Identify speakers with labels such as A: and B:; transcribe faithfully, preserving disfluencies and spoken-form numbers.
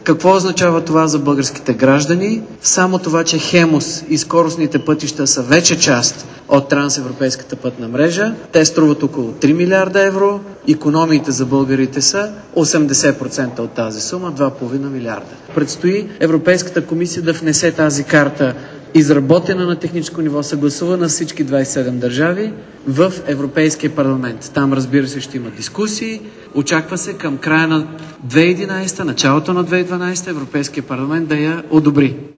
A: Какво означава това за българските граждани? Само това, че Хемус и скоростните пътища са вече част от трансевропейската пътна мрежа. Те струват около три милиарда евро. Икономиите за българите са осемдесет процента от тази сума, два цяло и пет милиарда. Предстои Европейската комисия да внесе тази карта, изработена на техническо ниво, съгласувана с всички двадесет и седем държави в Европейския парламент. Там, разбира се, ще има дискусии. Очаква се към края на две хиляди и единадесета, началото на две хиляди и дванадесета Европейския парламент да я одобри.